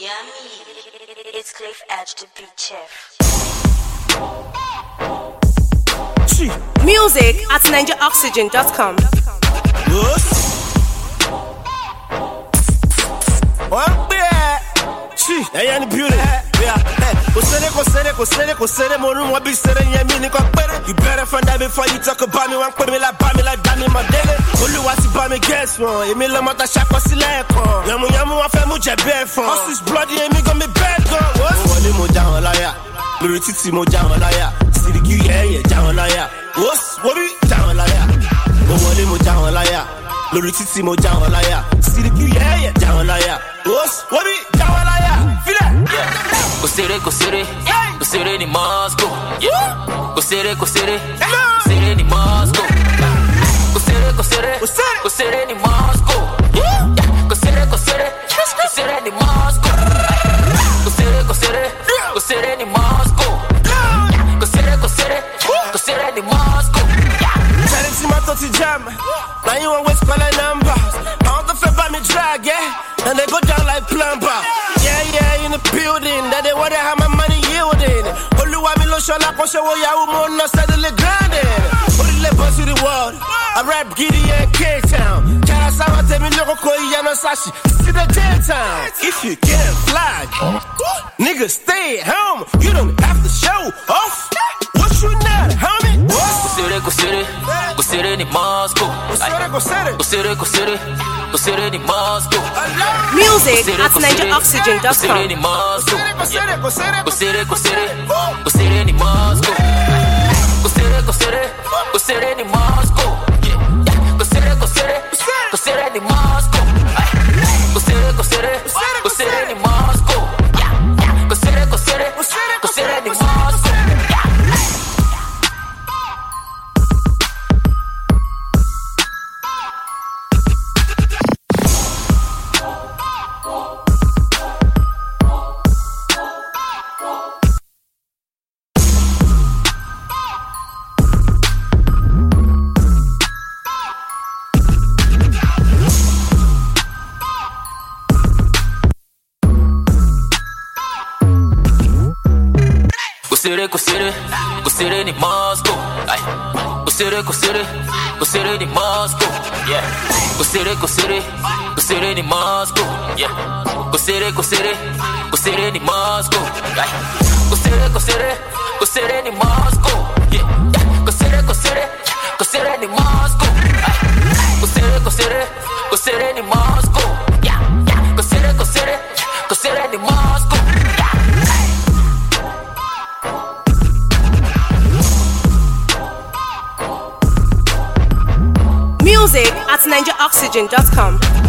Yummy. It's Cliff Edge, the beat chef. Music at NigeriOxygen.com. Hey, and beauty. Yeah. You better find that before you talk about me. One put me like damn in my daily. Only what you buy me guess one. You mean Lamata Shaka Sileko. Yamu, I feel much a bear for. Us is bloody and me gonna be bad girl. What's one more down liar? Lurititi mo down liar. See the Q, yeah, down liar. What's what we down liar? One more down liar. Lurititi mo down liar. See the Q, yeah, down liar. What's what we down liar? Feel it? Kosere ni Moscow. Kosere ni Moscow. Kosere ni Moscow. Kosere ni Moscow. Kosere ni Moscow. Kosere ni Moscow. Trying to my touchy jam. Now you want West Calling numbers. I want the flip by me drag, yeah. And they go down like plumber. Yeah, in the building. That they wonder how my money yielding. Only one me lotion like on show ya woman no steadily grinding. Only let bust to the world. I rap Giddy and K-Town. Cara Sama tell me look koi no sashi. See the J-Town. If you can't fly, niggas stay at home. You don't have to show off. What you not, homie? Kosere ni Moscow. Kosere ni Moscow. Music at NigeriOxygen.com. Kosere ni Moscow. Kosere ni Moscow. Kosere ni Moscow. Kosere ni Moscow. Kosere ni Moscow. Kosere ni Moscow. Kosere ni Moscow. Kosere ni Moscow. Yeah. Kosere ni Moscow. Yeah. Kosere ni Moscow. Kosere ni Moscow. Yeah. Kosere ni Moscow. Kosere ni Moscow. Yeah. Kosere ni Moscow. Music at NigeriOxygen.com.